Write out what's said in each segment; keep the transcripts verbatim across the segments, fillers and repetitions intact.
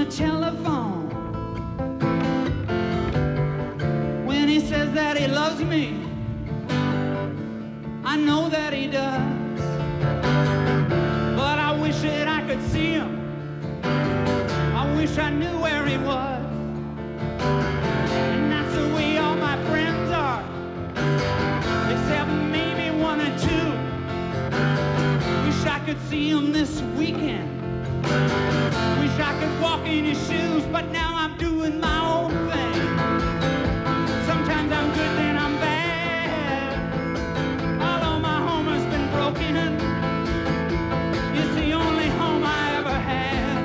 telephone. When he says that he loves me, I know that he does. But I wish that I could see him. I wish I knew where he was. And that's the way all my friends are, except maybe one or two. Wish I could see him this weekend. Wish I could walk in his shoes, but now I'm doing my own thing. Sometimes I'm good, then I'm bad. Although my home has been broken, it's the only home I ever had.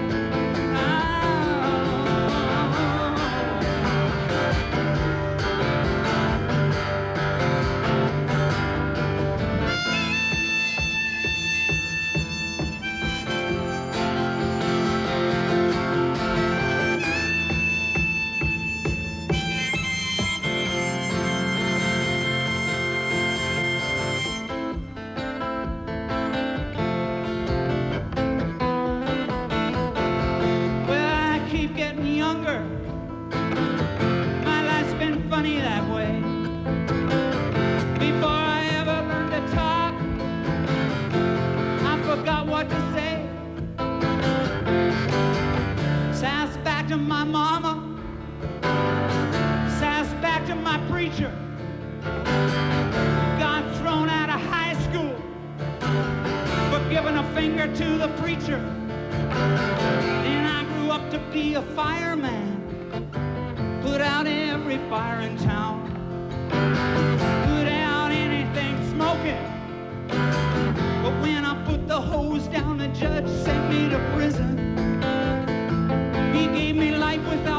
To the preacher. Then I grew up to be a fireman, put out every fire in town, put out anything smoking. But when I put the hose down, the judge sent me to prison. He gave me life without